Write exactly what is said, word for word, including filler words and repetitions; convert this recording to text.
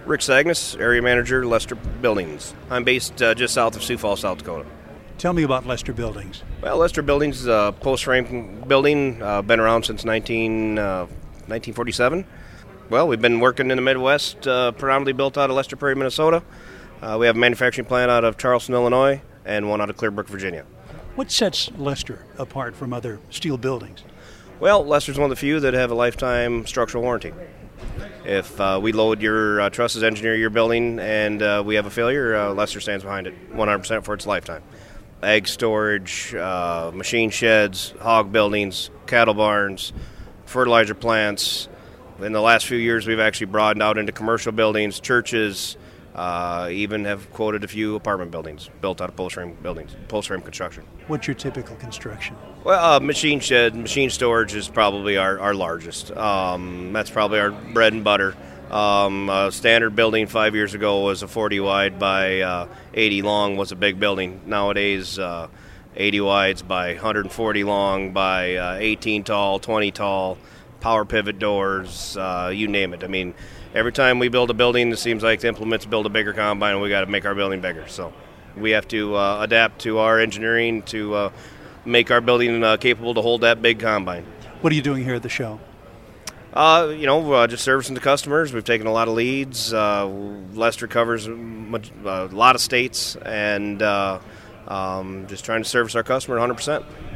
Rick Sagnas, Area Manager, Lester Buildings. I'm based uh, just south of Sioux Falls, South Dakota. Tell me about Lester Buildings. Well, Lester Buildings is a post-frame building, uh, been around since nineteen, uh, nineteen forty-seven. Well, we've been working in the Midwest, uh, predominantly built out of Lester Prairie, Minnesota. Uh, we have a manufacturing plant out of Charleston, Illinois, and one out of Clearbrook, Virginia. What sets Lester apart from other steel buildings? Well, Lester's one of the few that have a lifetime structural warranty. If uh, we load your uh, truss as engineer your building and uh, we have a failure, uh, Lester stands behind it one hundred percent for its lifetime. Egg storage, uh, machine sheds, hog buildings, cattle barns, fertilizer plants. In the last few years, we've actually broadened out into commercial buildings, churches, uh, even have quoted a few apartment buildings built out of post-frame buildings, post-frame construction. What's your typical construction? Well, uh, machine shed, machine storage is probably our, our largest. Um, that's probably our bread and butter. Um, a standard building five years ago was a forty wide by uh, eighty long, was a big building. Nowadays, uh, eighty wides by one hundred forty long by uh, eighteen tall, twenty tall, power pivot doors, uh, you name it. I mean, every time we build a building, it seems like the implements build a bigger combine, and we got to make our building bigger. So we have to uh, adapt to our engineering to uh, make our building uh, capable to hold that big combine. What are you doing here at the show? Uh, you know, uh, just servicing the customers. We've taken a lot of leads. Uh, Lester covers much, uh, a lot of states, and uh, um, just trying to service our customer one hundred percent.